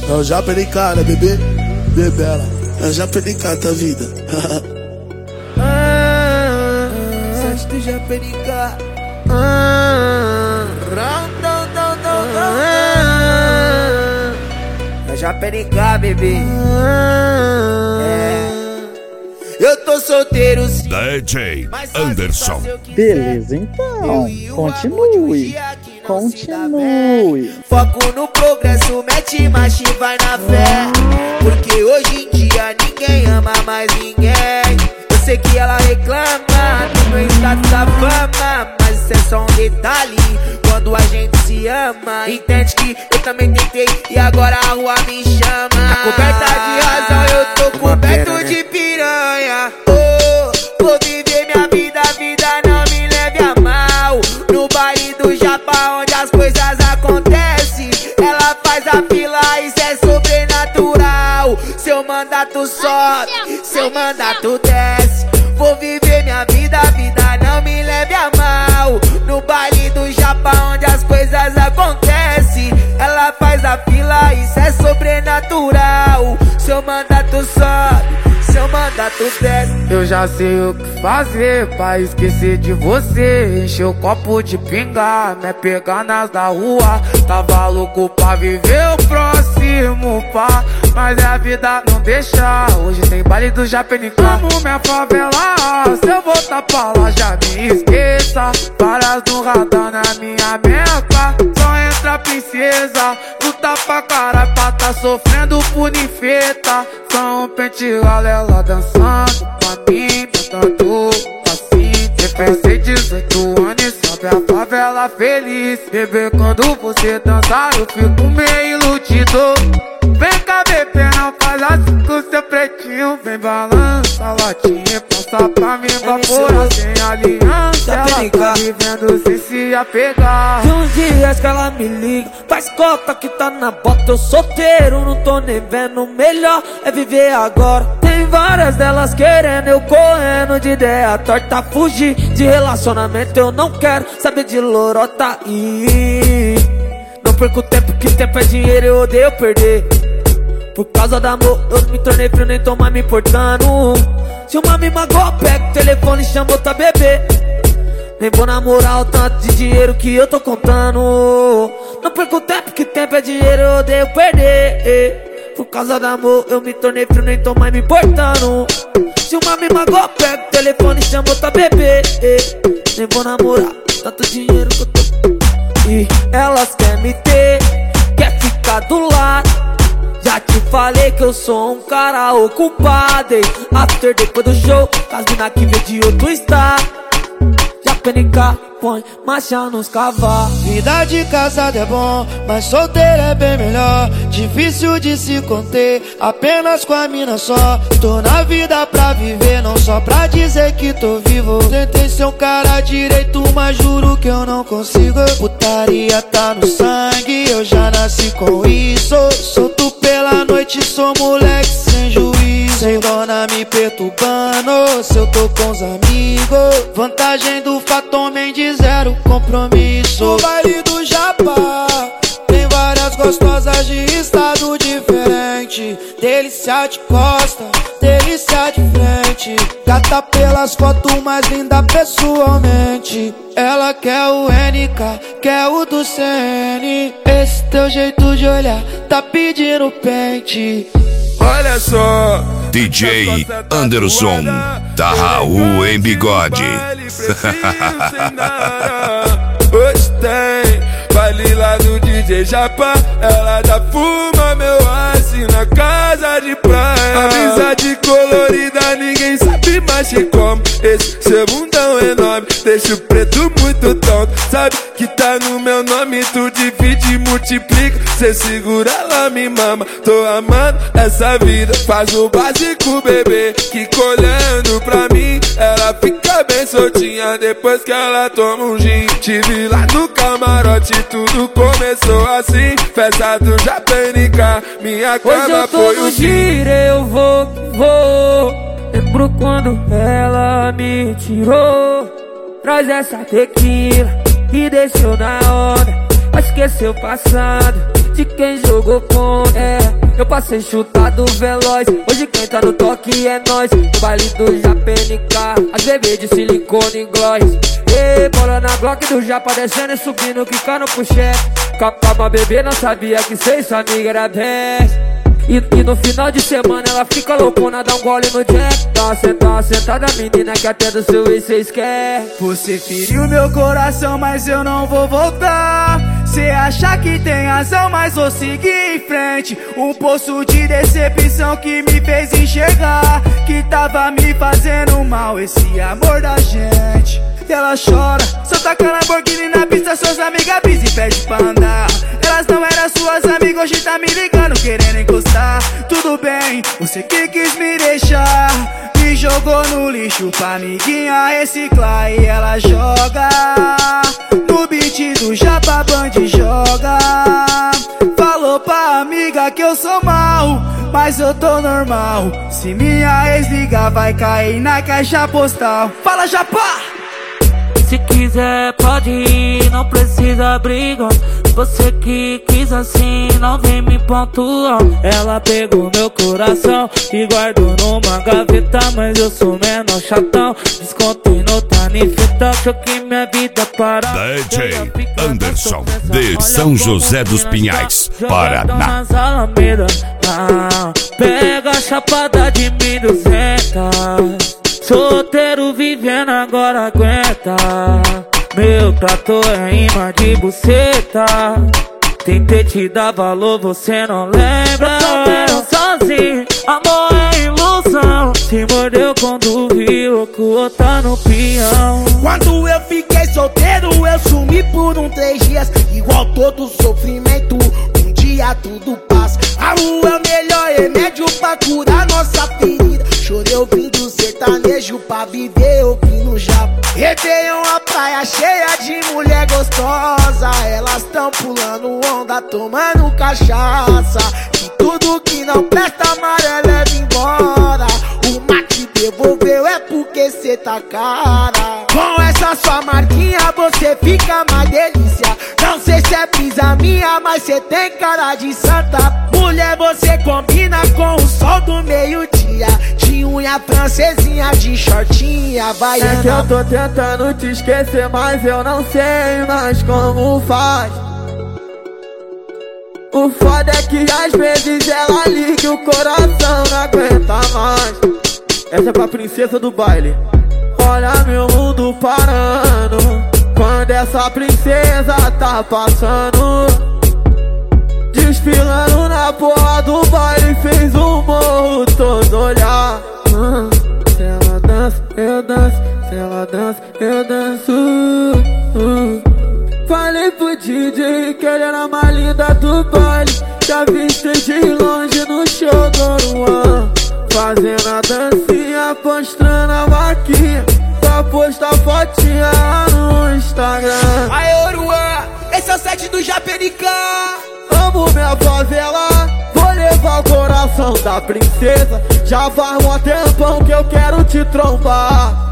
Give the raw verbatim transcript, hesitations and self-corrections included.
Eu já perdi cara, bebê, bebela. Eu já perdi cara da vida. Ah, sete do Japerica. Ah, round, down, down, down, é Japerica, bebê. É. Eu tô solteiro sim, D J Anderson. Beleza, então, continue, continue. Foco no progresso, mete marcha e vai na fé. Porque hoje em dia ninguém ama mais ninguém. Eu sei que ela reclama do meu status da fama, mas isso é só um detalhe quando a gente se ama. Entende que eu também tentei e agora a rua me chama. Tá coberta de razão, eu tô coberto de piranha. Oh, vou viver minha vida, a vida não me leve a mal. No baile do Japão onde as coisas acontecem, ela faz a fila, isso é sobrenatural. Seu mandato sobe, seu mandato desce. Vou viver minha vida, a vida não me leve a mal. No baile do Japão onde as coisas acontecem, ela faz a fila, isso é sobrenatural. Seu mandato sobe, seu mandato desce. Eu já sei o que fazer pra esquecer de você. Encher o copo de pinga, me pegar nas da rua. Tava louco pra viver o próximo, pá, mas a vida não deixa. Hoje tem baile do Japerica. Amo minha favela, se eu voltar pra lá já me esqueça. Várias no radar na minha meca. Só entra princesa, luta pra caralho pra tá sofrendo punifeta. Só um pente galela dançando pra mim, cantando assim. Eu pensei dezoito anos e sobe a favela feliz. Bebê, quando você dançar eu fico meio iludido. Vem cá, bebê, não faz assim com seu pretinho. Vem balança a latinha, passa pra mim evaporar sem aliança. Ela tá vivendo sem se apegar. De uns dias que ela me liga, faz cota que tá na bota. Eu solteiro, não tô nem vendo. Melhor é viver agora. Tem várias delas querendo, eu correndo de ideia torta. Fugir de relacionamento, eu não quero saber de lorota. E não perco tempo, que tempo é dinheiro, eu odeio perder. Por causa do amor, eu me tornei frio, nem tô mais me importando. Se uma me magoa, pega o telefone e chama outra bebê. Nem vou namorar o tanto de dinheiro que eu tô contando. Não perco tempo, que tempo é dinheiro, eu odeio perder. Por causa do amor, eu me tornei frio, nem tô mais me importando. Se uma me magoa, pega o telefone e chama outra bebê. Nem vou namorar tanto dinheiro que eu tô. E elas querem me ter, quer ficar do lado. Já te falei que eu sou um cara ocupado, hein? After depois do show, as mina que vem de outro estado. Japerica põe marcha nos cavalos. Vida de casado é bom, mas solteiro é bem melhor. Difícil de se conter, apenas com a mina só. Tô na vida pra viver, não só pra dizer que tô vivo. Tentei ser um cara direito, mas juro que eu não consigo. Putaria tá no sangue, eu já nasci com isso. Solto pela noite, sou moleque sem juízo. Sem dona me perturbando, se eu tô com os amigos. Vantagem do fato, homem de zero compromisso. No baile do Japão tem várias gostosas de estado diferente. Delícia de costa, delícia de frente. Gata pelas fotos, mais linda pessoalmente. Ela quer o N K, quer o do C N. Esse teu jeito de olhar tá pedindo pente. Olha só, D J Anderson da Raul em bigode. Hoje tem baile lá do D J Japa. Ela já fuma meu aço na casa de praia. Amizade colorida, ninguém sabe mais que como. Esse seu bundão enorme deixa o preto muito tonto. Sabe que tá no meu nome, tu divide e multiplica. Cê segura, ela me mama. Tô amando essa vida, faz o básico, bebê. Que olhando pra mim, ela fica bem soltinha depois que ela toma um gin. Tive lá no camarote, tudo começou assim. Festa do Japerica, minha cama foi o giro, eu vou que vou. Lembro quando ela me tirou. Traz essa tequila e desceu na onda. Vai esquecer o passado, de quem jogou contra. É, eu passei chutado veloz, hoje quem tá no toque é nós. No baile do Japa N K, as bebês de silicone e gloss. Ei, bola na Glock do Japa descendo e subindo, quicando pro chefe. Calma, bebê, não sabia que cê e sua amiga era best. E, e no final de semana ela fica loucona, dá um gole no jack. Tá sentada, sentada, menina, que até do seu ex cês quer. Você feriu meu coração, mas eu não vou voltar. Cê acha que tem razão, mas vou seguir em frente. Um poço de decepção que me fez enxergar que tava me fazendo mal esse amor da gente. E ela chora, só taca Lamborghini na pista, suas amigas brisa e pede pra andar. Elas não eram suas amigas, hoje tá me ligando, querendo encostar. Tudo bem, você que quis me deixar, me jogou no lixo pra amiguinha reciclar. E ela joga no beat do Japa Band, joga. Falou pra amiga que eu sou mal, mas eu tô normal. Se minha ex ligar, vai cair na caixa postal. Fala, Japa! Se quiser pode ir, não precisa brigar. Você que quis assim, não vem me pontuar. Ela pegou meu coração e guardou numa gaveta, mas eu sou menor chatão, descontei no tanifeta, choquei minha vida para D J Anderson de São José dos Pinhais, Paraná. Pega a chapada de mil e duzentos. Solteiro vivendo agora aguenta. Meu trator é imã de buceta. Tentei te dar valor, você não lembra. Eu sozinho, amor é ilusão. Se mordeu quando viu que o outro tá no peão. Quando eu fiquei solteiro, eu sumi por um três dias. Igual todo sofrimento, um dia tudo passa. A rua é o melhor remédio pra curar nossa ferida. Chorei ouvindo sertanejo pra viver ouvindo Japa. Réveillon, a praia cheia de mulher gostosa. Elas tão pulando onda, tomando cachaça. E tudo que não presta, amarelo leva embora. O mar que devolveu é porque cê tá cara. Com essa sua marquinha você fica mais delícia. Não sei se é brisa minha, mas cê tem cara de santa. Mulher, você combina com o sol do meio-dia. De unha francesinha, de shortinha, vai. É que eu tô tentando te esquecer, mas eu não sei mais como faz. O foda é que às vezes ela liga e o coração não aguenta mais. Essa é pra princesa do baile. Olha meu mundo parando quando essa princesa tá passando. Desfilando na porra do baile, fez um morro todo olhar. hum, Se ela dança, eu danço. Se ela dança, eu danço. hum. Falei pro D J que ele era a mais linda do baile. Já viste de longe no show do Luan, fazendo a dancinha, postando a vaquinha pra postar fotinha no Instagram. Aê, Oruan, esse é o set do Japa N K. Amo minha favela, vou levar o coração da princesa. Já faz um tempão que eu quero te trombar.